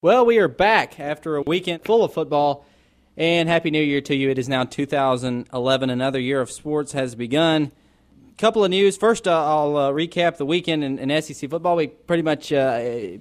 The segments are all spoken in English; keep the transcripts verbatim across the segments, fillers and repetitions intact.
Well, we are back after a weekend full of football, and Happy New Year to you. It is now two thousand eleven. Another year of sports has begun. Couple of news. First, uh, I'll uh, recap the weekend in, in S E C football. We pretty much uh, a,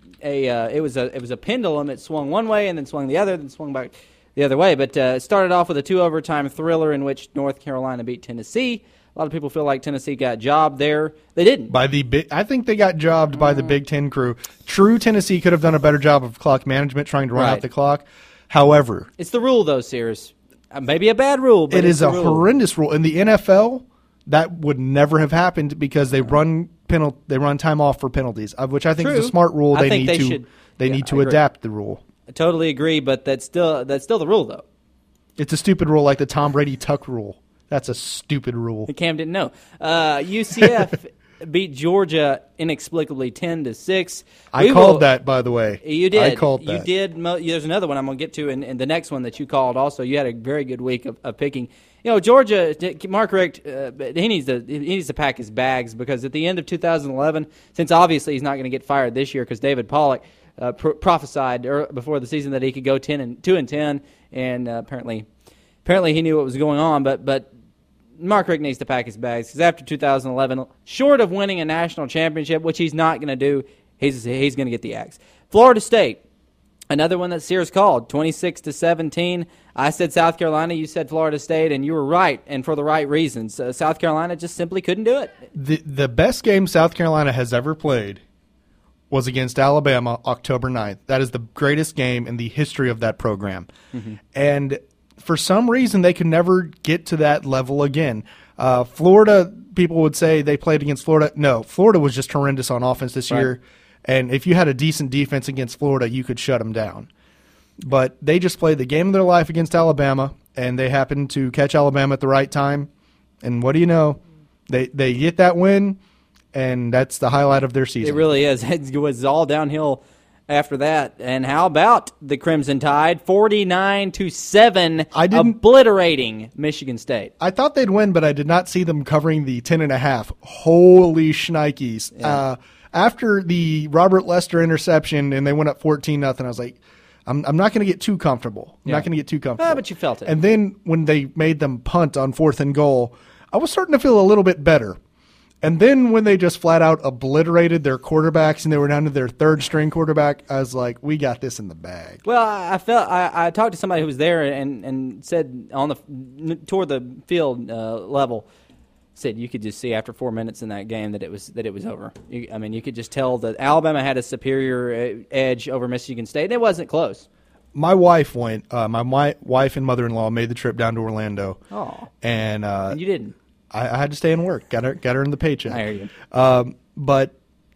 a uh, it was a it was a pendulum. It swung one way and then swung the other, then swung back the other way. But uh, it started off with a two overtime thriller in which North Carolina beat Tennessee. A lot of people feel like Tennessee got jobbed there. They didn't. By the big, I think they got jobbed by the Big Ten crew. True, Tennessee could have done a better job of clock management, trying to run Right. out the clock. However, It's the rule, though, Sears. Uh, maybe a bad rule, but it it's is a the rule. horrendous rule. In the N F L, that would never have happened because they run penal, they run time off for penalties, of which I think True. is a smart rule. I They think need they to should- they yeah, need I to agree. adapt the rule. I totally agree, but that's still that's still the rule, though. It's a stupid rule, like the Tom Brady tuck rule. That's a stupid rule. Cam didn't know. Uh, U C F beat Georgia inexplicably ten to six. I We called will- that, by the way. You did. I called that. You did. Mo- There's another one I'm going to get to, and, and the next one that you called also. You had a very good week of, of picking. You know, Georgia, Mark Richt, uh, he needs to he needs to pack his bags because at the end of two thousand eleven, since obviously he's not going to get fired this year because David Pollock uh, pro- prophesied er, before the season that he could go ten and two and ten, and uh, apparently, apparently he knew what was going on, but but. Mark Richt needs to pack his bags because after two thousand eleven, short of winning a national championship, which he's not going to do, he's he's going to get the axe. Florida State, another one that Sears called, twenty-six to seventeen. I said South Carolina, you said Florida State, and you were right, and for the right reasons. Uh, South Carolina just simply couldn't do it. The the best game South Carolina has ever played was against Alabama October ninth. That is the greatest game in the history of that program. Mm-hmm. And for some reason, they could never get to that level again. Uh, Florida, people would say they played against Florida. No, Florida was just horrendous on offense this Right. year. And if you had a decent defense against Florida, you could shut them down. But they just played the game of their life against Alabama, and they happened to catch Alabama at the right time. And what do you know? They they get that win, and that's the highlight of their season. It really is. It was all downhill after that. And how about the Crimson Tide, forty-nine to seven, I didn't- obliterating Michigan State. I thought they'd win, but I did not see them covering the ten and a half. Holy shnikes. Yeah. Uh, after the Robert Lester interception and they went up fourteen nothing, I was like, I'm, I'm not going to get too comfortable. I'm Yeah. not going to get too comfortable. Ah, but you felt it. And then when they made them punt on fourth and goal, I was starting to feel a little bit better. And then when they just flat out obliterated their quarterbacks and they were down to their third string quarterback, I was like, we got this in the bag. Well, I I felt I, I talked to somebody who was there and, and said on the toward the field uh, level, said you could just see after four minutes in that game that it was that it was over. You, I mean, you could just tell that Alabama had a superior uh, edge over Michigan State. And it wasn't close. My wife went. Uh, my, my wife and mother-in-law made the trip down to Orlando. Oh, And uh, and you didn't. I, I had to stay and work. Got her, got her in the paycheck. I hear you. Um, but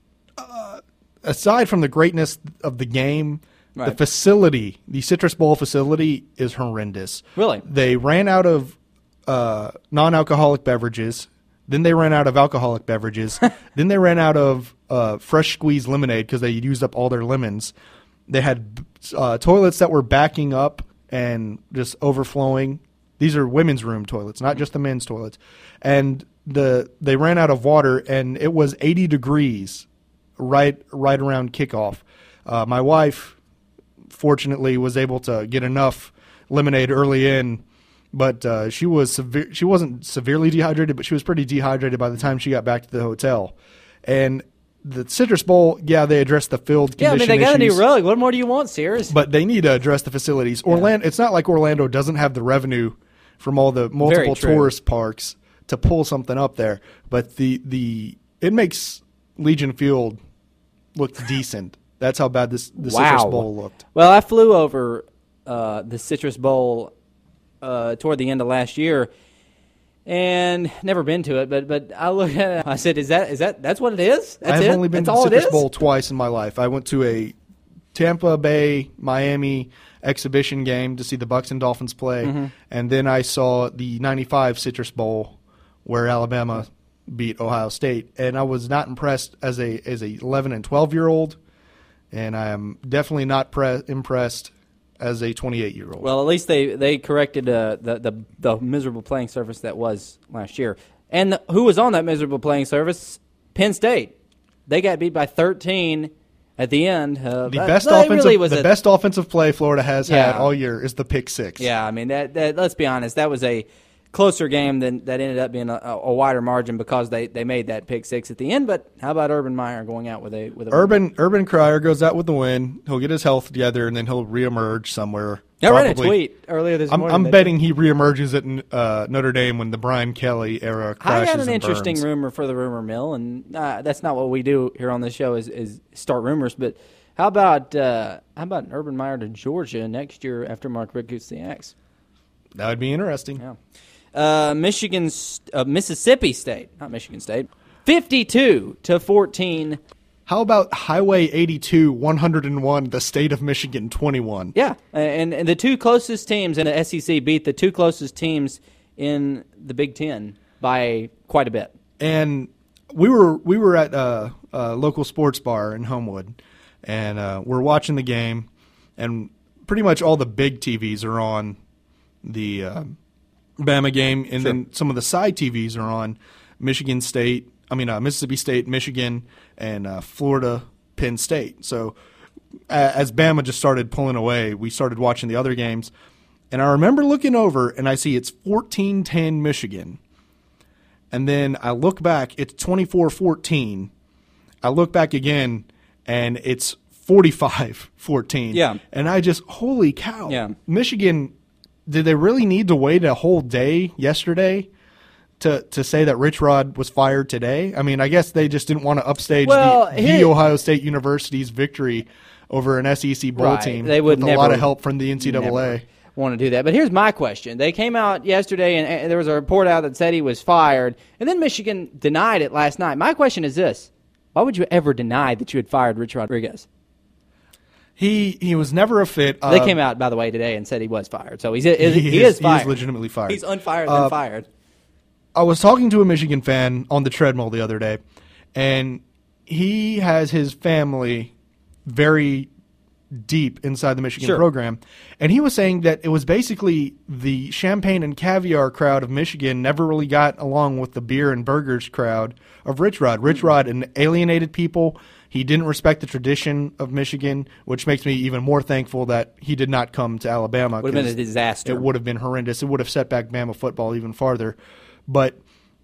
uh, aside from the greatness of the game, Right. the facility, the Citrus Bowl facility, is horrendous. Really? They ran out of uh, non-alcoholic beverages. Then they ran out of alcoholic beverages. Then they ran out of uh, fresh squeezed lemonade because they used up all their lemons. They had uh, toilets that were backing up and just overflowing. These are women's room toilets, not just the men's toilets. And the they ran out of water, and it was eighty degrees right right around kickoff. Uh, my wife, fortunately, was able to get enough lemonade early in, but uh, she was severe. She wasn't severely dehydrated, but she was pretty dehydrated by the time she got back to the hotel. And the Citrus Bowl, yeah, they addressed the field Yeah, I condition mean, they got issues, a new rug. What more do you want, Sears? but they need to address the facilities. Orlando, it's not like Orlando doesn't have the revenue from all the multiple true. tourist parks to pull something up there, but the the it makes Legion Field look decent. That's how bad this the Wow. Citrus Bowl looked. Well, I flew over uh, the Citrus Bowl uh, toward the end of last year, and never been to it. But but I looked at it. I said, "Is that is that that's what it is? That's I've it? only been that's to all the Citrus it is?" Bowl twice in my life. I went to a Tampa Bay, Miami exhibition game to see the Bucks and Dolphins play, Mm-hmm. and then I saw the ninety-five Citrus Bowl where Alabama beat Ohio State, and I was not impressed as a as a eleven and twelve year old, and I am definitely not pre- impressed as a twenty-eight year old. Well, at least they they corrected uh, the the the miserable playing surface that was last year. And the, who was on that miserable playing surface? Penn State. They got beat by thirteen at the end. Uh, The that, best that offensive, really was the a, best offensive play Florida has Yeah. had all year is the pick six. Yeah, I mean that. that let's be honest, that was a closer game than that ended up being a, a wider margin because they, they made that pick six at the end. But how about Urban Meyer going out with a with a Urban Urban Cryer goes out with the win. He'll get his health together, and then he'll reemerge somewhere. I read a Probably- tweet earlier this I'm, morning. I'm that- betting he reemerges at uh, Notre Dame when the Brian Kelly era crashes I got an and interesting burns. rumor for the rumor mill, and uh, that's not what we do here on this show is, is start rumors. But how about uh, how about Urban Meyer to Georgia next year after Mark Richt gets the axe? That would be interesting. Yeah. Uh, Michigan, uh, Mississippi State, not Michigan State, fifty-two to fourteen. How about Highway eighty-two, one hundred one, the state of Michigan, twenty-one? Yeah, and, and the two closest teams in the S E C beat the two closest teams in the Big Ten by quite a bit. And we were we were at a, a local sports bar in Homewood, and uh, we're watching the game, and pretty much all the big T Vs are on the uh, Bama game, and Sure. then some of the side T Vs are on Michigan State. I mean, uh, Mississippi State, Michigan, and uh, Florida, Penn State. So uh, as Bama just started pulling away, we started watching the other games. And I remember looking over, and I see it's fourteen ten Michigan. And then I look back, it's twenty-four fourteen. I look back again, and it's forty-five fourteen. Yeah. And I just, holy cow. Yeah. Michigan, did they really need to wait a whole day yesterday to to say that Rich Rod was fired today? I mean, I guess they just didn't want to upstage Well, the, here- the Ohio State University's victory over an S E C bowl Right. team They would with never, a lot of help from the N C double A. never want to do that. But here's my question. They came out yesterday, and, and there was a report out that said he was fired, and then Michigan denied it last night. My question is this. Why would you ever deny that you had fired Rich Rodriguez? He he was never a fit. They Uh, came out, by the way, today and said he was fired. So he's, he, is, he, he is, is fired. He is legitimately fired. He's unfired Uh, than fired. I was talking to a Michigan fan on the treadmill the other day, and he has his family very deep inside the Michigan Sure. program, and he was saying that it was basically the champagne and caviar crowd of Michigan never really got along with the beer and burgers crowd of Rich Rod. Rich Mm-hmm. Rod and alienated people. He didn't respect the tradition of Michigan, which makes me even more thankful that he did not come to Alabama. Would have been a 'cause disaster. It would have been horrendous. It would have set back Bama football even farther. But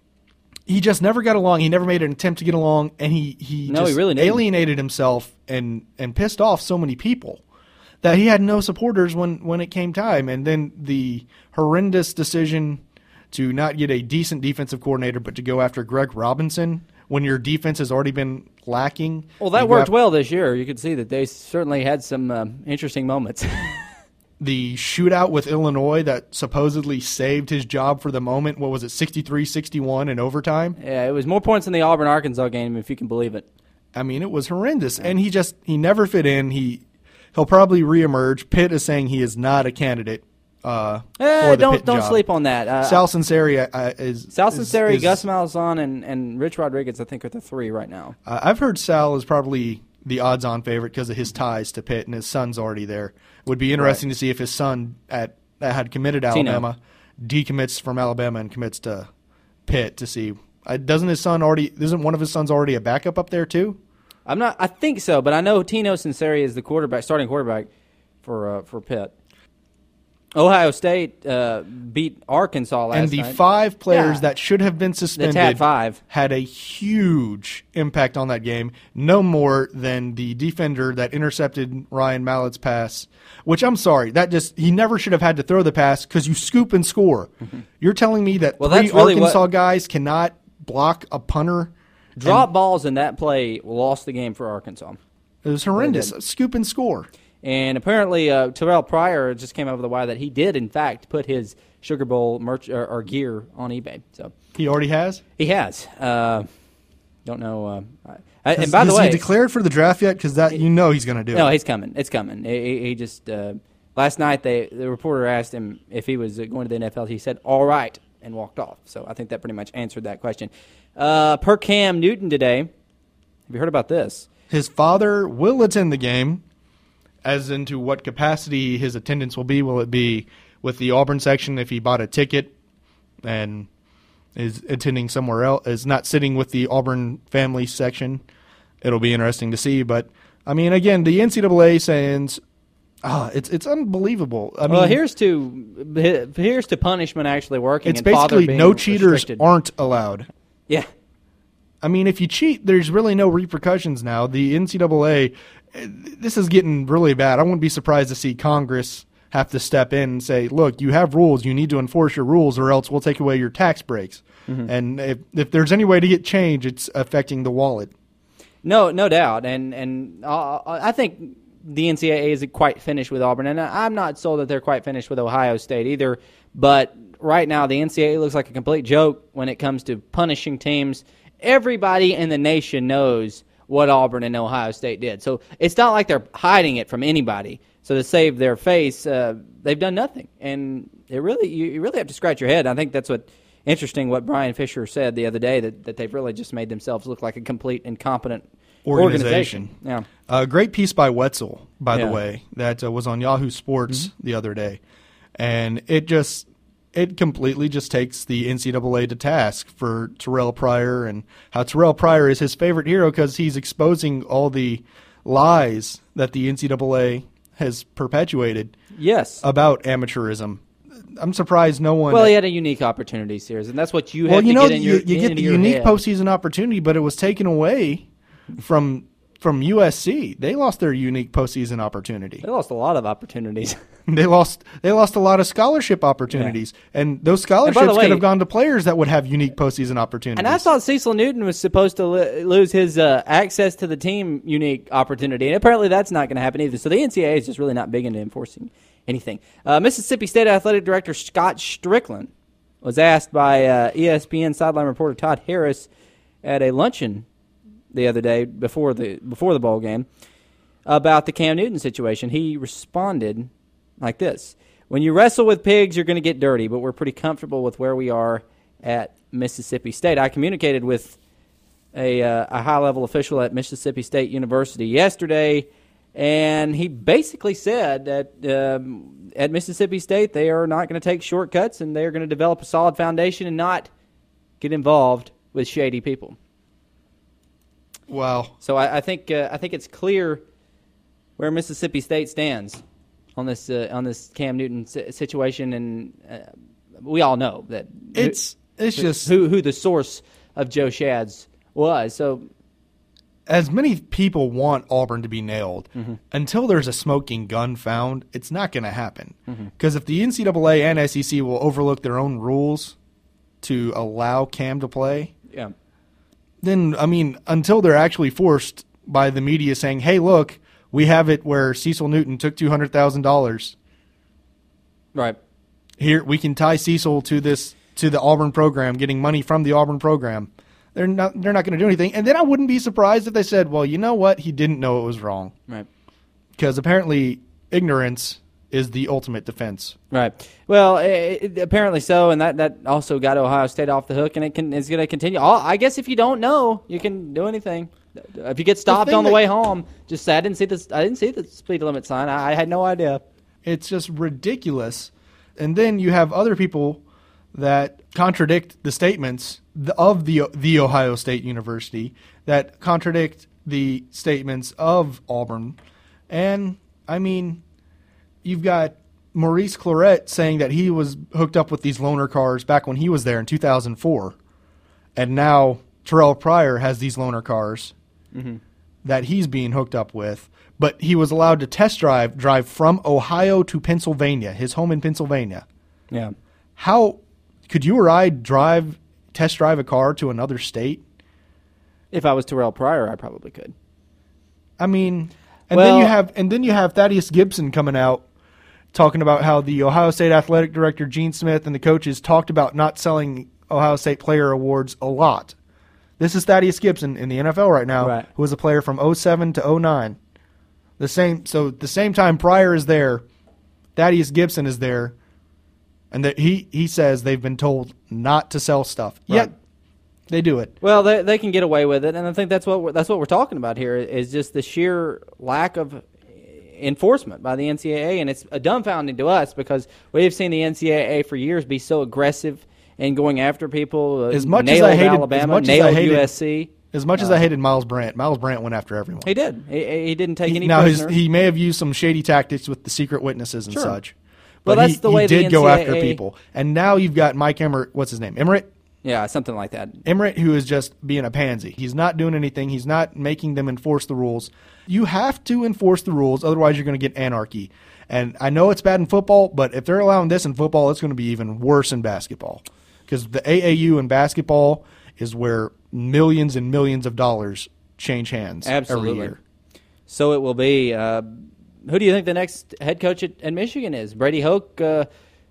he just never got along. He never made an attempt to get along, and he he No, just he really didn't. alienated himself and and pissed off so many people that he had no supporters when when it came time. And then the horrendous decision to not get a decent defensive coordinator, but to go after Greg Robinson when your defense has already been lacking. Well, that You go worked after- well this year. You could see that they certainly had some um, interesting moments. The shootout with Illinois that supposedly saved his job for the moment. What was it, sixty-three sixty-one in overtime? Yeah, it was more points in the Auburn-Arkansas game, if you can believe it. I mean, it was horrendous, and he just he never fit in. He he'll probably reemerge. Pitt is saying he is not a candidate uh, Eh, for the don't Pitt don't job. sleep on that. Uh, Sal Sinceri uh, is Sal is- Sinceri, is- Gus Malzahn, and, and Rich Rodriguez, I think, are the three right now. Uh, I've heard Sal is probably the odds-on favorite because of his ties to Pitt, and his son's already there. Would be interesting to see if his son at that had committed to Tino. Alabama decommits from Alabama and commits to Pitt to see. Uh, doesn't his son already? Isn't one of his sons already a backup up there too? I'm not. I think so, but I know Tino Sinceri is the quarterback, starting quarterback for uh, for Pitt. Ohio State uh, beat Arkansas last and the night. five players Yeah. that should have been the suspended Tat Five. had a huge impact on that game. No more than the defender that intercepted Ryan Mallett's pass, which I'm sorry, that just he never should have had to throw the pass because you scoop and score. You're telling me that Well, three that's really Arkansas what- guys cannot block a punter? Drop balls in that play lost the game for Arkansas. It was horrendous. did. Scoop and score. And apparently, uh, Terrell Pryor just came over the wire that he did, in fact, put his Sugar Bowl merch or, or gear on eBay. So He already has. he has. Uh, don't know. Uh, I, Has, and by the has way, he declared for the draft yet? Because that you know he's going to do no, it. he's coming. It's coming. He, he- he just uh, last night they the reporter asked him if he was going to the N F L. He said, "All right," and walked off. So I think that pretty much answered that question. Uh, per Cam Newton today. Have you heard about this? His father will attend the game. As into what capacity his attendance will be. Will it be with the Auburn section if he bought a ticket and is attending somewhere else, is not sitting with the Auburn family section? It'll be interesting to see. But I mean, again, the N C double A saying, ah, it's it's unbelievable. I well, mean, here's to here's to punishment actually working. It's and father basically being no cheaters restricted. aren't allowed. Yeah. I mean, if you cheat, there's really no repercussions now. The N C double A, this is getting really bad. I wouldn't be surprised to see Congress have to step in and say, look, you have rules. You need to enforce your rules or else we'll take away your tax breaks. Mm-hmm. And if, if there's any way to get change, it's affecting the wallet. No, no doubt. And and uh, I think the N C double A isn't quite finished with Auburn. And I'm not sold that they're quite finished with Ohio State either. But right now, the N C double A looks like a complete joke when it comes to punishing teams. Everybody in the nation knows what Auburn and Ohio State did. So it's not like they're hiding it from anybody. So to save their face, uh, they've done nothing. And it really, you, you really have to scratch your head. I think that's what interesting what Brian Fisher said the other day, that, that they've really just made themselves look like a complete incompetent organization. organization. Yeah. A uh, great piece by Wetzel, by yeah. the way, that uh, was on Yahoo Sports mm-hmm. the other day. And it just it completely just takes the N C double A to task for Terrell Pryor, and how Terrell Pryor is his favorite hero because he's exposing all the lies that the N C double A has perpetuated yes. about amateurism. I'm surprised no one... Well, he had a unique opportunity series, and that's what you well, have you to know, get in you, your you get the unique head. postseason opportunity, but it was taken away from from U S C. They lost their unique postseason opportunity. They lost a lot of opportunities. They lost They lost a lot of scholarship opportunities, yeah. and those scholarships and way, could have gone to players that would have unique postseason opportunities. And I thought Cecil Newton was supposed to lo- lose his uh, access to the team unique opportunity, and apparently that's not going to happen either. So the N C double A is just really not big into enforcing anything. Uh, Mississippi State Athletic Director Scott Strickland was asked by uh, E S P N sideline reporter Todd Harris at a luncheon the other day before the before the bowl game about the Cam Newton situation. He responded like this: "When you wrestle with pigs, you're going to get dirty, but we're pretty comfortable with where we are at Mississippi State." I communicated with a, uh, a high-level official at Mississippi State University yesterday, and he basically said that um, at Mississippi State they are not going to take shortcuts, and they are going to develop a solid foundation and not get involved with shady people. Wow. So I, I think uh, I think it's clear where Mississippi State stands on this uh, on this Cam Newton situation, and uh, we all know that it's who, it's just who who the source of Joe Shads was. So as many people want Auburn to be nailed, mm-hmm. until there's a smoking gun found, it's not going to happen. Mm-hmm. Because if the N C double A and S E C will overlook their own rules to allow Cam to play, yeah. then, I mean, until they're actually forced by the media saying, hey, look, we have it where Cecil Newton took two hundred thousand dollars. Right. Here, we can tie Cecil to this to the Auburn program, getting money from the Auburn program. They're not they're not going to do anything. And then I wouldn't be surprised if they said, well, you know what? He didn't know it was wrong. Right. Because apparently ignorance is the ultimate defense. Right. Well, it, it, apparently so, and that, that also got Ohio State off the hook, and it can is going to continue. All, I guess if you don't know, you can do anything. If you get stopped the on the that, way home, just say I didn't see this. I didn't see the speed limit sign. I, I had no idea. It's just ridiculous. And then you have other people that contradict the statements of the the Ohio State University, that contradict the statements of Auburn, and I mean. You've got Maurice Clarett saying that he was hooked up with these loaner cars back when he was there in two thousand four. And now Terrell Pryor has these loaner cars mm-hmm. that he's being hooked up with. But he was allowed to test drive, drive from Ohio to Pennsylvania, his home in Pennsylvania. Yeah. How could you or I drive, test drive a car to another state? If I was Terrell Pryor, I probably could. I mean, and well, then you have and then you have Thaddeus Gibson coming out talking about how the Ohio State athletic director, Gene Smith, and the coaches talked about not selling Ohio State player awards a lot. This is Thaddeus Gibson in the N F L right now, right. who was a player from oh seven to oh nine. The same, so the same time Pryor is there, Thaddeus Gibson is there, and that he, he says they've been told not to sell stuff. Right. Yet they do it. Well, they they can get away with it, and I think that's what we're, that's what we're talking about here is just the sheer lack of enforcement by the N C double A, and it's a dumbfounding to us because we've seen the N C double A for years be so aggressive in going after people. Uh, As much nailed as I hated Alabama, as much nailed as I hated, U S C. As much as Uh, I hated Miles Brandt, Miles Brandt went after everyone. He did. He, he didn't take He- any now his, prisoners. he may have used some shady tactics with the secret witnesses and Sure. such. Well, But that's he, the way he the did go after N C double A people. And now you've got Mike Emmerich. What's his name? Emmerich? yeah, something like that. Emmerich, who is just being a pansy. He's not doing anything. He's not making them enforce the rules. You have to enforce the rules, otherwise you're going to get anarchy. And I know it's bad in football, but if they're allowing this in football, it's going to be even worse in basketball. Because the A A U in basketball is where millions and millions of dollars change hands Absolutely. every year. So it will be. Uh, who do you think the next head coach at, at Michigan is? Brady Hoke, uh,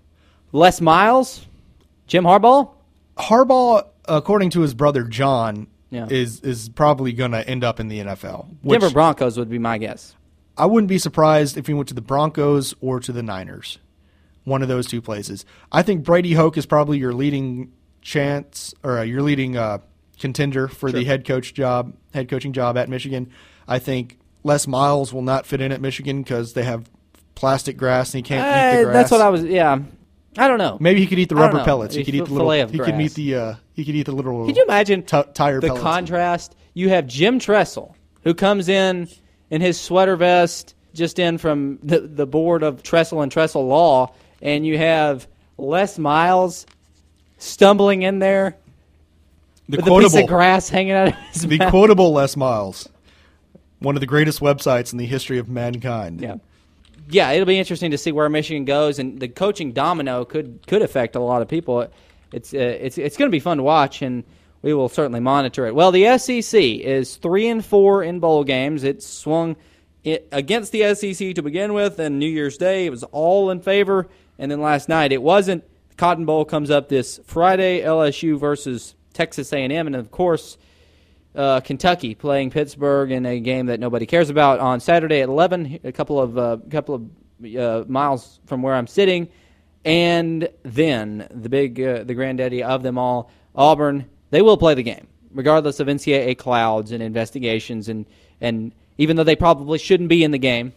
Les Miles, Jim Harbaugh? Harbaugh, according to his brother John, Yeah. is is probably going to end up in the N F L. Which Denver Broncos would be my guess. I wouldn't be surprised if he went to the Broncos or to the Niners, one of those two places. I think Brady Hoke is probably your leading chance or uh, your leading uh, contender for Sure. the head coach job, head coaching job at Michigan. I think Les Miles will not fit in at Michigan because they have plastic grass and he can't eat the Uh, grass. that's what I was. Yeah, I don't know. Maybe he could eat the I don't rubber know. pellets. He Maybe could eat f- the little. fillet of He could grass. eat the. Uh, he could eat the little. Could you imagine t- tire the pellets. contrast? You have Jim Tressel, who comes in in his sweater vest, just in from the, the board of Tressel and Tressel Law, and you have Les Miles stumbling in there The with a piece quotable. of grass hanging out of his The mouth. quotable Les Miles, one of the greatest websites in the history of mankind. Yeah. Yeah, it'll be interesting to see where Michigan goes, and the coaching domino could could affect a lot of people. It's uh, it's it's going to be fun to watch, and we will certainly monitor it. Well, the S E C is three and four in bowl games. It swung it against the S E C to begin with, and New Year's Day it was all in favor, and then last night it wasn't. The Cotton Bowl comes up this Friday. L S U versus Texas A and M, and of course. Uh, Kentucky playing Pittsburgh in a game that nobody cares about on Saturday at eleven, a couple of uh, couple of uh, miles from where I'm sitting, and then the big uh, the granddaddy of them all, Auburn. They will play the game regardless of N C double A clouds and investigations, and and even though they probably shouldn't be in the game,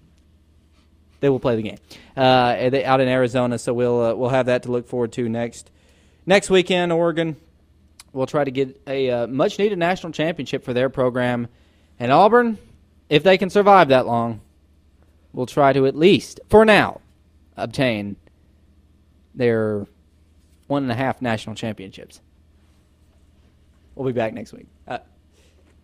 they will play the game uh, they, out in Arizona. So we'll uh, we'll have that to look forward to next next weekend. Oregon. We'll try to get a uh, much-needed national championship for their program. And Auburn, if they can survive that long, will try to at least, for now, obtain their one and a half national championships. We'll be back next week. Uh,